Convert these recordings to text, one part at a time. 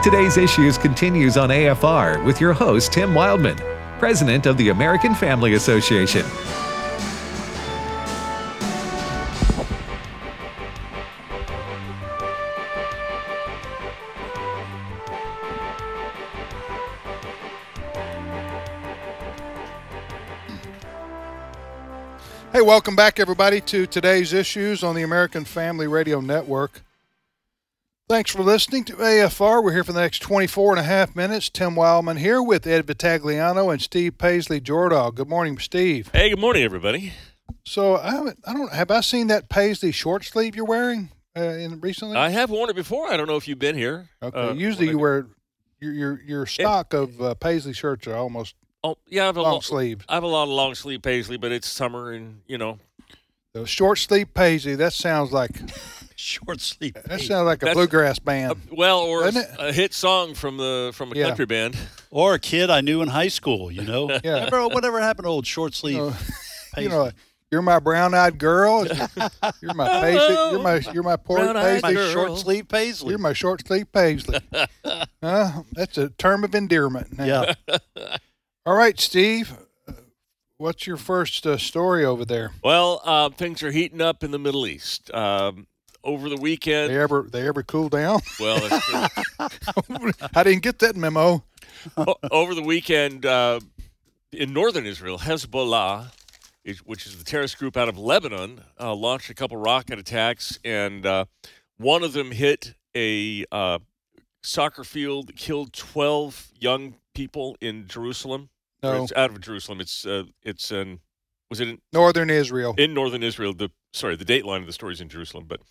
Today's Issues continues on AFR with your host, Tim Wildman, President of the American Family Association. Hey, welcome back, everybody, to today's Issues on the American Family Radio Network. Thanks for listening to AFR. We're here for the next 24 and a half minutes. Tim Wildman here with Ed Vitagliano and Steve Paisley Jordahl. Good morning, Steve. Hey, good morning, everybody. So have I seen that Paisley short sleeve you're wearing recently? I have worn it before. I don't know if you've been here. Okay. Usually you wear your stock of Paisley shirts are almost I have long sleeves. I have a lot of long sleeve Paisley, but it's summer and The short sleeve Paisley. That sounds like short sleeve. That sounds like a bluegrass band. Or a hit song from a country band, or a kid I knew in high school. Yeah. Remember whatever happened to old short sleeve? Paisley? You're my brown-eyed girl. You're my Paisley. You're my poor Brown-eyed Paisley. girl. Short sleeve Paisley. You're my short sleeve Paisley. That's a term of endearment. Now. Yeah. All right, Steve. What's your first story over there? Well, things are heating up in the Middle East. Over the weekend, They ever cool down? well, that's true. I didn't get that memo. Over the weekend, in northern Israel, Hezbollah, which is the terrorist group out of Lebanon, launched a couple rocket attacks, and one of them hit a soccer field that killed 12 young people in Jerusalem. No. It's out of Jerusalem. It's in Northern Israel. in northern Israel. The date line of the story is in Jerusalem, but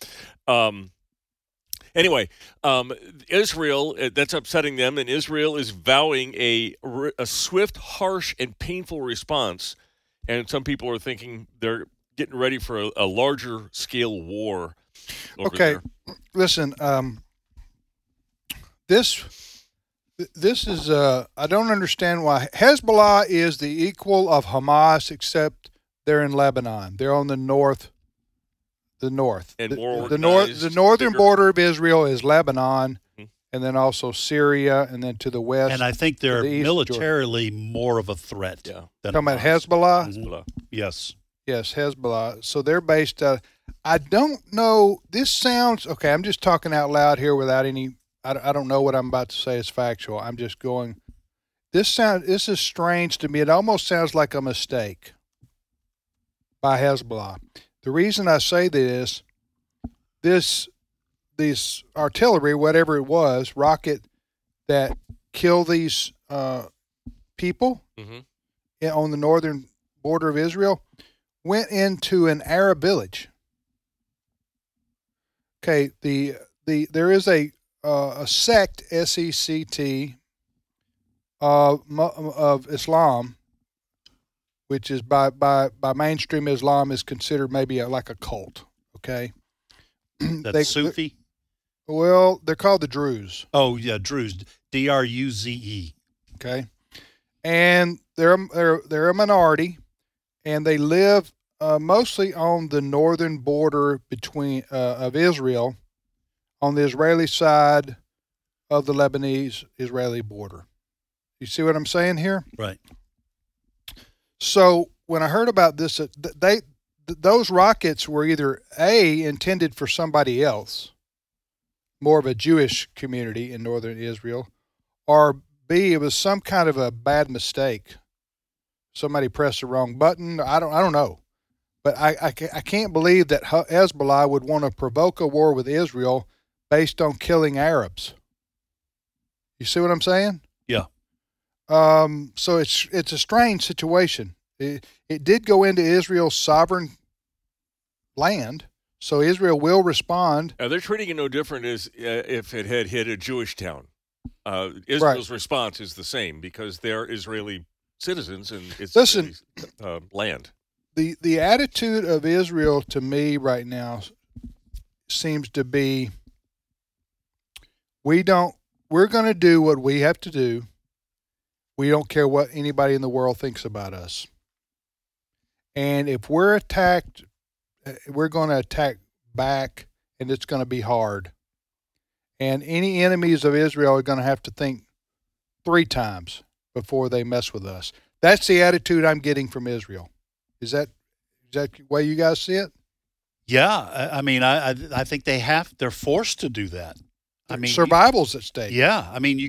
anyway, Israel, that's upsetting them, and Israel is vowing a swift, harsh, and painful response. And some people are thinking they're getting ready for a larger scale war over there. Listen, this is I don't understand why Hezbollah is the equal of Hamas, except they're in Lebanon. They're on the north. And more the organized, northern bigger. border of Israel is Lebanon, and then also Syria, and then to the west. And I think they're the east, militarily more of a threat. Yeah. Than talking about Hamas. Hezbollah. Hezbollah. Yes. Yes, Hezbollah. So they're based. I don't know. This sounds okay. I'm just talking out loud here without any. I don't know what I'm about to say is factual. I'm just going. This is strange to me. It almost sounds like a mistake by Hezbollah. The reason I say this artillery, whatever it was, rocket that killed these people on the northern border of Israel, went into an Arab village. Okay, there is a sect, SECT, of Islam, which is by mainstream Islam is considered maybe like a cult. Okay, That's Sufi? Well, they're called the Druze. Oh, yeah, Druze. Druze. Okay, and they're a minority, and they live mostly on the northern border of Israel, on the Israeli side of the Lebanese-Israeli border. You see what I'm saying here? Right. So when I heard about this, those rockets were either A, intended for somebody else, more of a Jewish community in northern Israel, or B, it was some kind of a bad mistake. Somebody pressed the wrong button. I don't know. But I can't believe that Hezbollah would want to provoke a war with Israel based on killing Arabs. You see what I'm saying? Yeah. So it's a strange situation. It did go into Israel's sovereign land, so Israel will respond. They're treating it no different as if it had hit a Jewish town. Israel's response is the same because they're Israeli citizens and it's Israeli, land. The attitude of Israel to me right now seems to be we're going to do what we have to do. We don't care what anybody in the world thinks about us. And if we're attacked, we're going to attack back, and it's going to be hard. and any enemies of Israel are going to have to think 3 times before they mess with us. That's the attitude I'm getting from Israel. Is that the way you guys see it? Yeah, I mean, I think they're forced to do that. I mean, survival's at stake. Yeah, I mean, you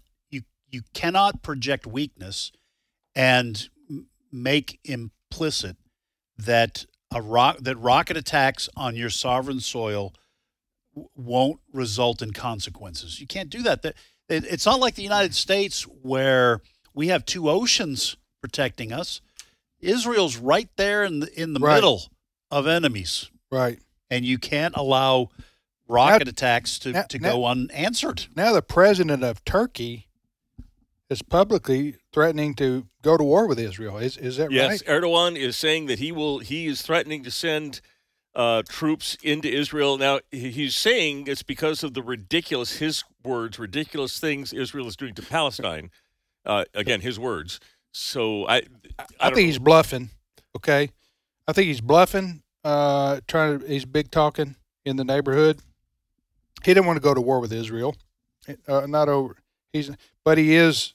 cannot project weakness and make implicit that rocket attacks on your sovereign soil won't result in consequences. You can't do that. It's not like the United States where we have 2 oceans protecting us. Israel's right there in the middle of enemies. Right. And you can't allow rocket attacks to go unanswered. Now the president of Turkey is publicly threatening to go to war with Israel. Is that right? Yes, Erdogan is saying that he is threatening to send troops into Israel. Now, he's saying it's because of his words, ridiculous things Israel is doing to Palestine. Again, his words. So I think he's bluffing. Okay, I think he's bluffing. He's big talking in the neighborhood. He didn't want to go to war with Israel. Not over. But he is.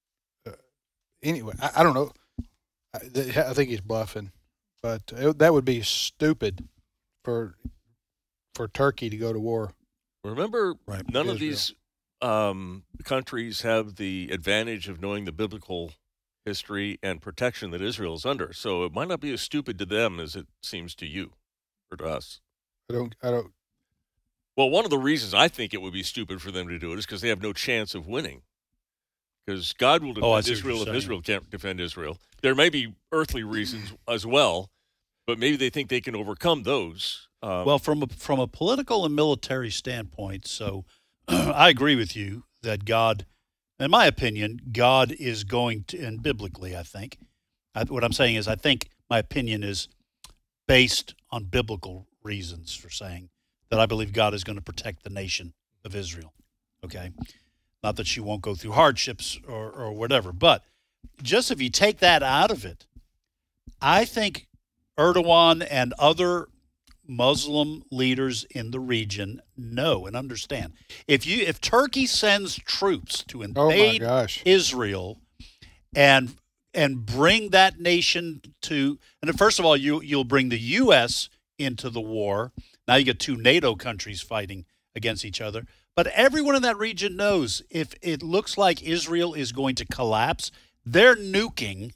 Anyway, I don't know. I think he's bluffing, but that would be stupid for Turkey to go to war. Remember, none of Israel. these countries have the advantage of knowing the biblical history and protection that Israel is under. So it might not be as stupid to them as it seems to you or to us. I don't. Well, one of the reasons I think it would be stupid for them to do it is because they have no chance of winning. Because God will defend Israel if Israel can't defend Israel. There may be earthly reasons as well, but maybe they think they can overcome those. Well, from a political and military standpoint, so I agree with you that God, in my opinion, God is going to, and biblically, I think, what I'm saying is I think my opinion is based on biblical reasons for saying that I believe God is going to protect the nation of Israel. Okay? Not that she won't go through hardships or whatever, but just if you take that out of it, I think Erdogan and other Muslim leaders in the region know and understand. If Turkey sends troops to invade Israel and bring that nation to, and first of all, you'll bring the U.S. into the war. Now you get 2 NATO countries fighting against each other. But everyone in that region knows if it looks like Israel is going to collapse, they're nuking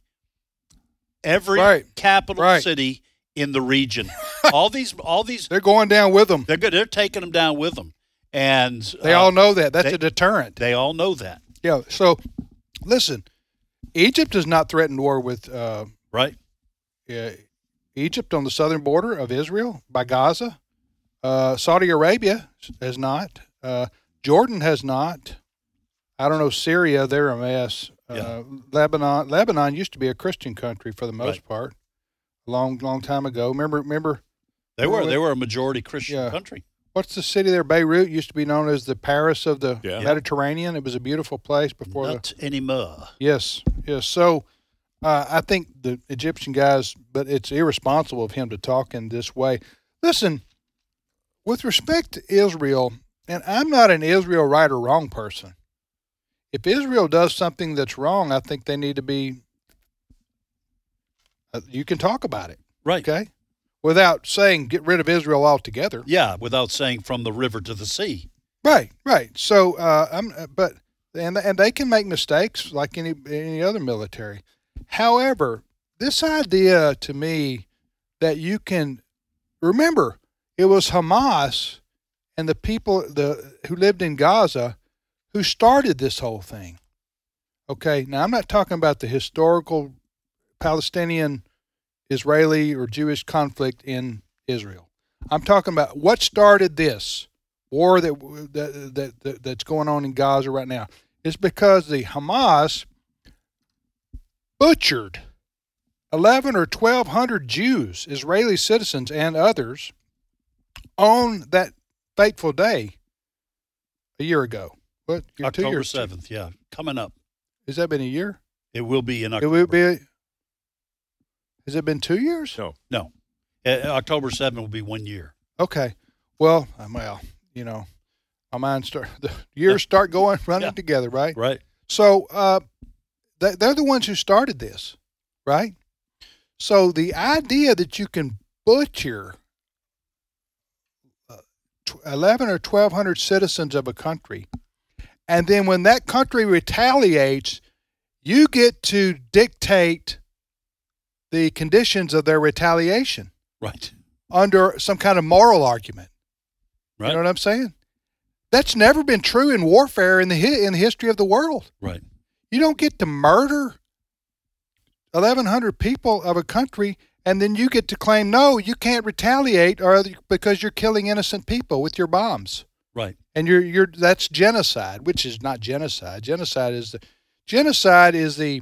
every capital city in the region. all these they're going down with them. They're good. They're taking them down with them. And they all know that. That's a deterrent. They all know that. Yeah. So listen, Egypt has not threatened war with Egypt on the southern border of Israel by Gaza. Saudi Arabia has not. Jordan has not. I don't know, Syria, they're a mess. Lebanon used to be a Christian country for the most part, a long time ago. Remember? They were a majority Christian country. What's the city there? Beirut used to be known as the Paris of the Mediterranean. It was a beautiful place before. Not anymore. Yes. So I think the Egyptian guys, but it's irresponsible of him to talk in this way. Listen, with respect to Israel, and I'm not an Israel right or wrong person. If Israel does something that's wrong, I think they need to be, you can talk about it. Right. Okay? Without saying get rid of Israel altogether. Yeah, without saying from the river to the sea. Right. So, and they can make mistakes like any other military. However, this idea to me that you can, remember, it was Hamas and the people who lived in Gaza who started this whole thing. Okay, now I'm not talking about the historical Palestinian, Israeli, or Jewish conflict in Israel. I'm talking about what started this war that's going on in Gaza right now. It's because the Hamas butchered 1,100 or 1,200 Jews, Israeli citizens, and others on that fateful day a year ago. What? October 7th, yeah, coming up. Has that been a year? It will be in October. It will be. Has it been 2 years? No. October 7th will be 1 year. Okay. Well, the years start running together, right? Right. So they're the ones who started this, right? So the idea that you can butcher 11 or 1,200 citizens of a country, and then when that country retaliates, you get to dictate the conditions of their retaliation. Right. Under some kind of moral argument. Right. You know what I'm saying? That's never been true in warfare in the history of the world. Right. You don't get to murder 1,100 people of a country, and then you get to claim, no, you can't retaliate because you're killing innocent people with your bombs. Right. And that's genocide, which is not genocide. Genocide is the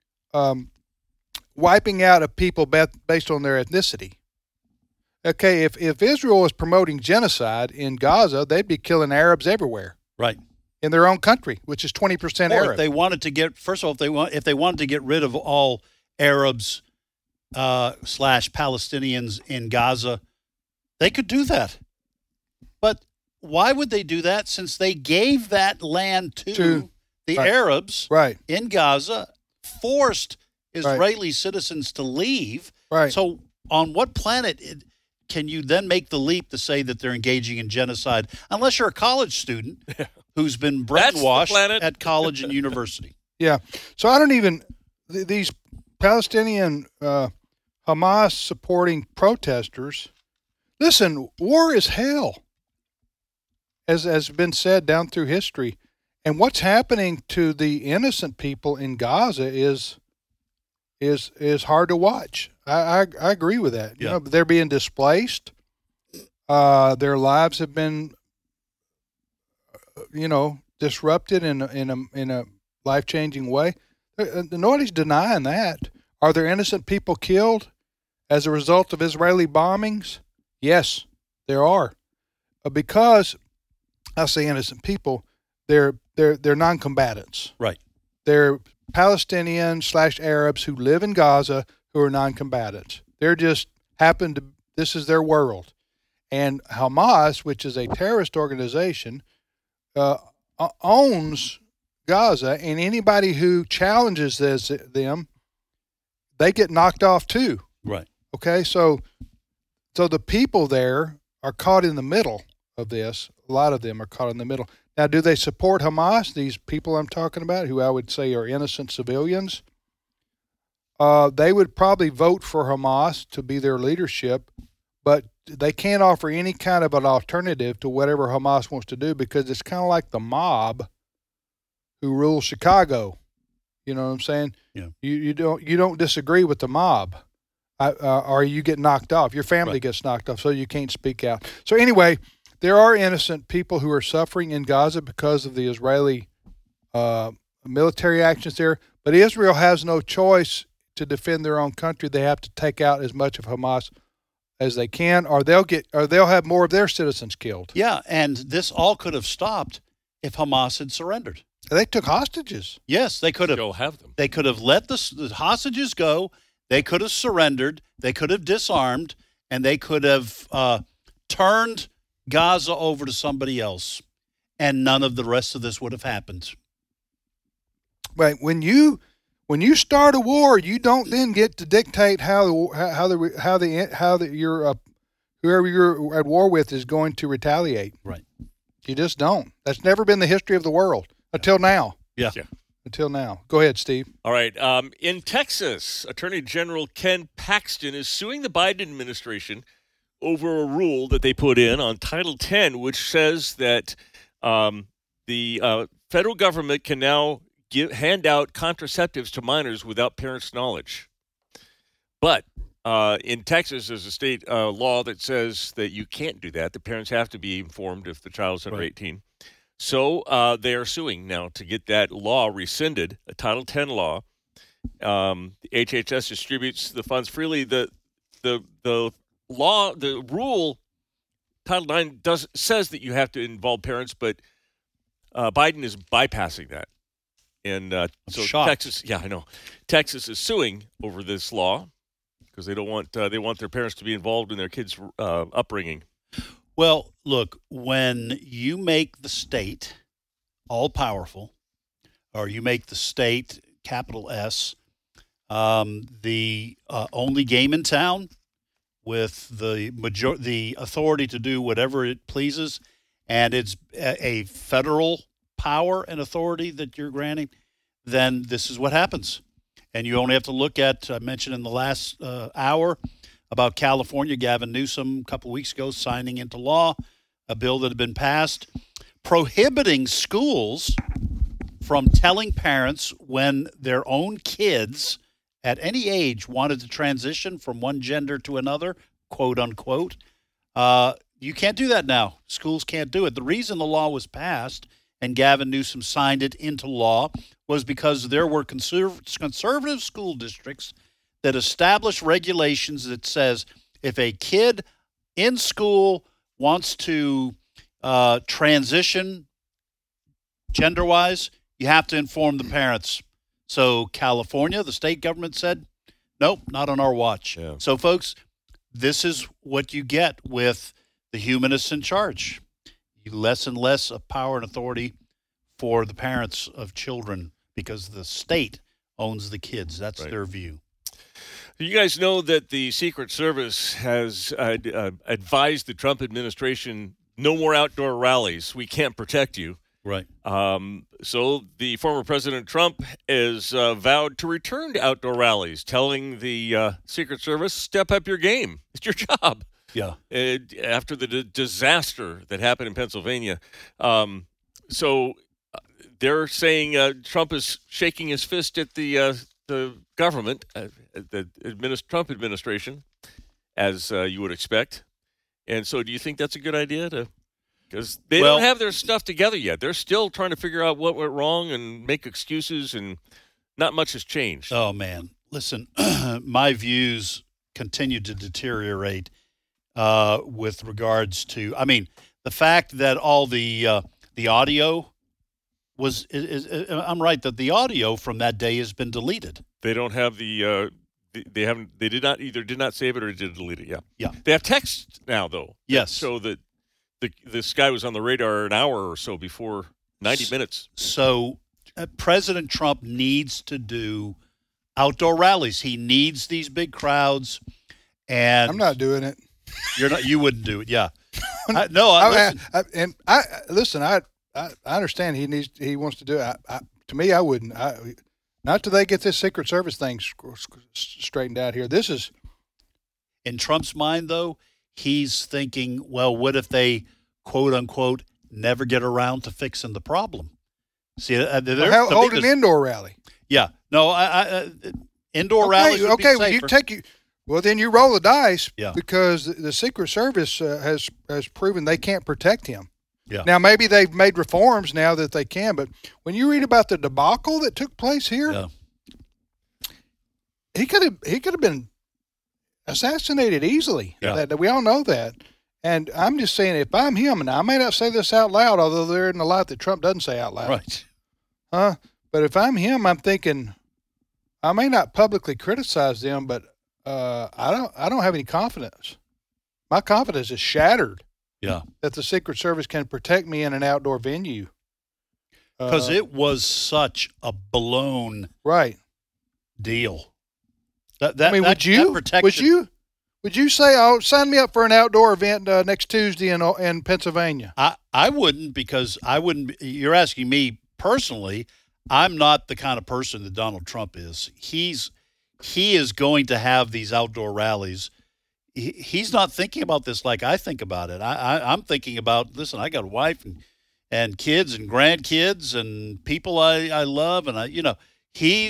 wiping out of people based on their ethnicity. Okay, if Israel was promoting genocide in Gaza, they'd be killing Arabs everywhere. Right. In their own country, which is 20% Arab. If they wanted to get, first of all, if they wanted to get rid of all Arabs / Palestinians in Gaza, they could do that. But why would they do that, since they gave that land to the Arabs in Gaza, forced Israeli citizens to leave? Right. So on what planet can you then make the leap to say that they're engaging in genocide, unless you're a college student who's been brainwashed at college and university? Yeah. So I don't even these Palestinian Hamas supporting protesters. Listen, war is hell, as has been said down through history, and what's happening to the innocent people in Gaza is hard to watch. I agree with that. Yeah. You know, they're being displaced. Their lives have been, disrupted in a life-changing way. Nobody's denying that. Are there innocent people killed as a result of Israeli bombings? Yes, there are. Because I say innocent people, they're non-combatants. Right. They're Palestinian / Arabs who live in Gaza who are non-combatants. They're just this is their world. And Hamas, which is a terrorist organization, owns Gaza, and anybody who challenges them, they get knocked off too. Right. Okay, so the people there are caught in the middle of this. A lot of them are caught in the middle. Now, do they support Hamas, these people I'm talking about, who I would say are innocent civilians? They would probably vote for Hamas to be their leadership, but they can't offer any kind of an alternative to whatever Hamas wants to do, because it's kind of like the mob who rules Chicago. You know what I'm saying? Yeah. You don't disagree with the mob, or you get knocked off. Your family gets knocked off, so you can't speak out. So anyway, there are innocent people who are suffering in Gaza because of the Israeli military actions there. But Israel has no choice to defend their own country. They have to take out as much of Hamas as they can, or they'll have more of their citizens killed. Yeah, and this all could have stopped if Hamas had surrendered. They took hostages. Yes, they could have. Go have them. They could have let the hostages go. They could have surrendered. They could have disarmed, and they could have turned Gaza over to somebody else, and none of the rest of this would have happened. Right. When you start a war, you don't then get to dictate whoever you're at war with is going to retaliate. Right. You just don't. That's never been the history of the world until now. Yeah. Until now. Go ahead, Steve. All right. In Texas, Attorney General Ken Paxton is suing the Biden administration over a rule that they put in on Title X, which says that the federal government can now hand out contraceptives to minors without parents' knowledge. But in Texas, there's a state law that says that you can't do that. The parents have to be informed if the child's under 18. So they are suing now to get that law rescinded, a Title X law. HHS distributes the funds freely. The law, the rule, Title IX says that you have to involve parents, but Biden is bypassing that. And so shocked. Texas, I know, Texas is suing over this law because they don't want they want their parents to be involved in their kids' upbringing. Well, look, when you make the state all-powerful, or you make the state, capital S, the only game in town with the authority to do whatever it pleases, and it's a federal power and authority that you're granting, then this is what happens. And you only have to look at, I mentioned in the last hour about California, Gavin Newsom a couple weeks ago signing into law a bill that had been passed prohibiting schools from telling parents when their own kids at any age wanted to transition from one gender to another, quote unquote. You can't do that now. Schools can't do it. The reason the law was passed and Gavin Newsom signed it into law was because there were conservative school districts that established regulations that says if a kid in school wants to transition gender-wise, you have to inform the parents. So California, the state government said, nope, not on our watch. Yeah. So, folks, this is what you get with the humanists in charge. Less and less of power and authority for the parents of children because the state owns the kids. That's right. Their view. You guys know that the Secret Service has advised the Trump administration, no more outdoor rallies. We can't protect you. Right. So the former President Trump is vowed to return to outdoor rallies, telling the Secret Service, step up your game. It's your job. Yeah. After the disaster that happened in Pennsylvania. So they're saying Trump is shaking his fist at the government, the Trump administration, as you would expect. And so do you think that's a good idea because they don't have their stuff together yet. They're still trying to figure out what went wrong and make excuses, and not much has changed. Oh, man. Listen, my views continue to deteriorate with regards to, the fact that all the audio was, I'm right, that the audio from that day has been deleted. They don't have they did not save it or did delete it. Yeah. Yeah. They have text now, though. Yes. So that this guy was on the radar an hour or so before 90 minutes. So President Trump needs to do outdoor rallies. He needs these big crowds. And I'm not doing it. You wouldn't do it. Yeah. I understand he wants to do it. To me, I wouldn't. Not till they get this Secret Service thing straightened out here. This is, in Trump's mind, though, he's thinking, well, what if they, quote unquote, never get around to fixing the problem? See, hold an indoor rally. Yeah. No, indoor rallies would be safer. Well, then you roll the dice. Yeah. Because the Secret Service has proven they can't protect him. Yeah. Now, maybe they've made reforms now that they can, but when you read about the debacle that took place here, he could have been assassinated easily. Yeah. We all know that. And I'm just saying, if I'm him, and I may not say this out loud, although there isn't a lot that Trump doesn't say out loud. Right. But if I'm him, I'm thinking, I may not publicly criticize them, but I don't have any confidence. My confidence is shattered. Yeah. That the Secret Service can protect me in an outdoor venue. Because it was such a blown deal. Would you say, "Oh, sign me up for an outdoor event next Tuesday in Pennsylvania"? I wouldn't, because I wouldn't. You're asking me personally. I'm not the kind of person that Donald Trump is. He is going to have these outdoor rallies. He's not thinking about this like I think about it. I'm thinking about, listen, I got a wife and kids and grandkids and people I love, and he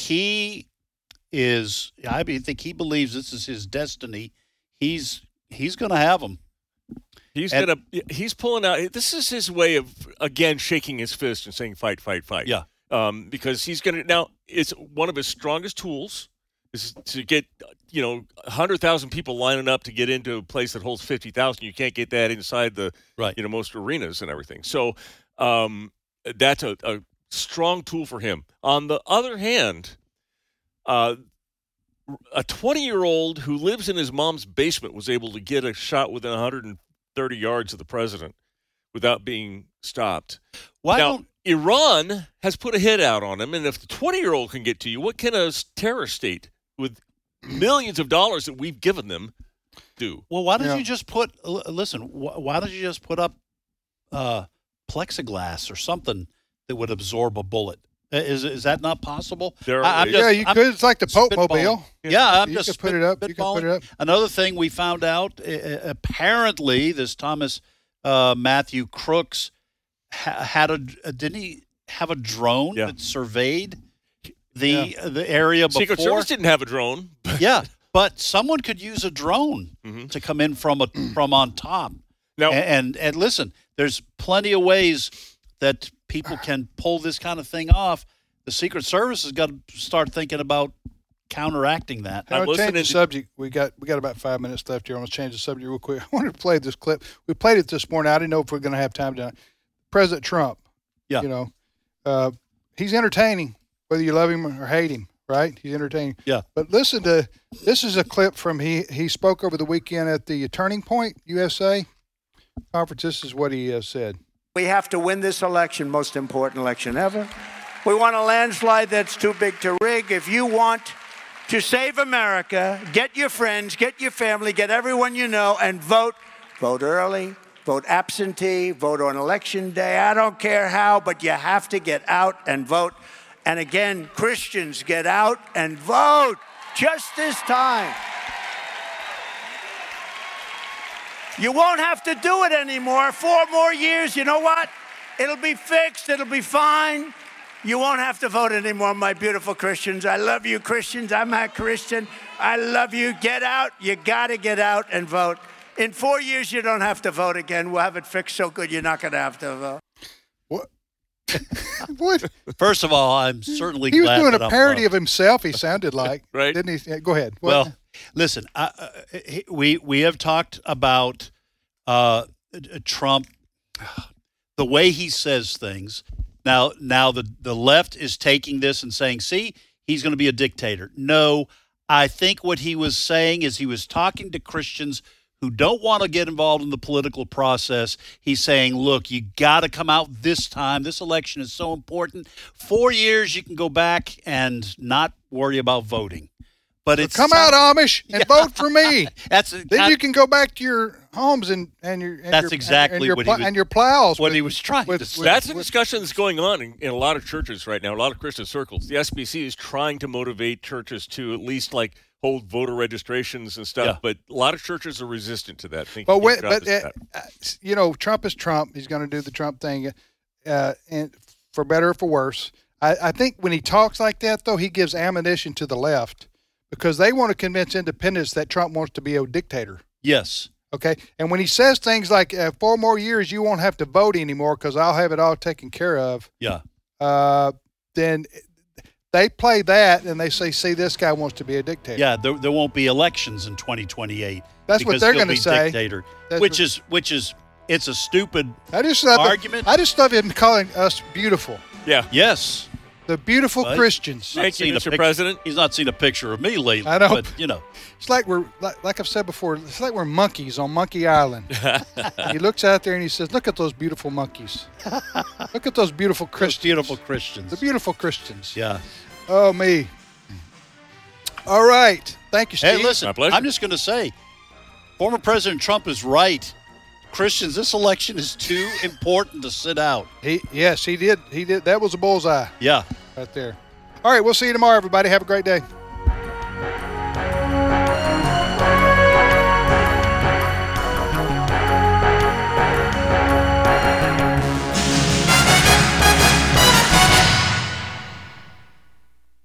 is. I think he believes this is his destiny. He's going to have them. He's pulling out. This is his way of again shaking his fist and saying fight, fight, fight. Yeah. Because he's going to now. It's one of his strongest tools is to get 100,000 people lining up to get into a place that holds 50,000. You can't get that inside the most arenas and everything. So that's a strong tool for him. On the other hand, a 20-year-old who lives in his mom's basement was able to get a shot within 100 30 yards of the president without being stopped. Why now, don't Iran has put a hit out on him, and if the 20-year-old can get to you, what can a terror state with millions of dollars that we've given them do? Well, why don't Yeah. you just put? Listen, why don't you just put up plexiglass or something that would absorb a bullet? Is that not possible? I'm Yeah, you could. It's like the Pope spitballing. Mobile. Yeah, I'm You just could put it up. You could put it up. Another thing we found out, apparently, this Thomas Matthew Crooks didn't he have a drone that surveyed the area before? Secret Service didn't have a drone. Yeah, but someone could use a drone to come in from on top. Now, And listen, there's plenty of ways that people can pull this kind of thing off. The Secret Service has got to start thinking about counteracting that. I'm I'll change listening the to- subject. We got about 5 minutes left here. I'm going to change the subject real quick. I wanted to play this clip. We played it this morning. I didn't know if we are going to have time to. President Trump. Yeah. You know, he's entertaining, whether you love him or hate him. Right? He's entertaining. Yeah. But listen to this. Is a clip from he spoke over the weekend at the Turning Point USA conference. This is what he said. We have to win this election, most important election ever. We want a landslide that's too big to rig. If you want to save America, get your friends, get your family, get everyone you know, and vote. Vote early, vote absentee, vote on election day. I don't care how, but you have to get out and vote. And again, Christians, get out and vote just this time. You won't have to do it anymore. 4 more years, you know what? It'll be fixed. It'll be fine. You won't have to vote anymore, my beautiful Christians. I love you, Christians. I'm a Christian. I love you. Get out. You got to get out and vote. In 4 years, you don't have to vote again. We'll have it fixed so good you're not going to have to vote. What? What? First of all, I'm certainly He was glad doing that a I'm parody up. of himself. He sounded like, Right. Didn't he? Yeah, go ahead. What? Well, listen, we have talked about Trump, the way he says things. Now the left is taking this and saying, see, he's going to be a dictator. No, I think what he was saying is he was talking to Christians who don't want to get involved in the political process. He's saying, look, you got to come out this time. This election is so important. 4 years, you can go back and not worry about voting. But it's Come out, Amish, and vote for me. Then you can go back to your homes and your. That's exactly what he was- and your plows. what with- he was trying with- to say. with- That's a discussion that's going on in a lot of churches right now, a lot of Christian circles. The SBC is trying to motivate churches to at least hold voter registrations and stuff, Yeah. but a lot of churches are resistant to that. But you know, Trump is Trump. He's going to do the Trump thing, and for better or for worse. I think when he talks like that, though, he gives ammunition to the left because they want to convince independents that Trump wants to be a dictator. Yes. Okay, and when he says things like 4 more years, you won't have to vote anymore because I'll have it all taken care of. Yeah. Then they play that and they say, "See, this guy wants to be a dictator." Yeah, there won't be elections in 2028. That's what because they're he'll gonna be say. Dictator, That's which is it's a stupid I just love argument. I just love him calling us beautiful, Yeah. yes. the beautiful Right. Christians. Thank Not you, seen a Mr. picture- President. He's not seen a picture of me lately. I know. But you know, It's like we're like I've said before. It's like we're monkeys on Monkey Island. And he looks out there and he says, "Look at those beautiful monkeys. Look at those beautiful those Christians. beautiful Christians. The beautiful Christians." Yeah. Oh me. All right. Thank you, Steve. Hey, listen, My pleasure. I'm just going to say, former President Trump is right. Christians, this election is too important to sit out. Yes, he did. He did. That was a bullseye Yeah. right there. All right. We'll see you tomorrow, everybody. Have a great day.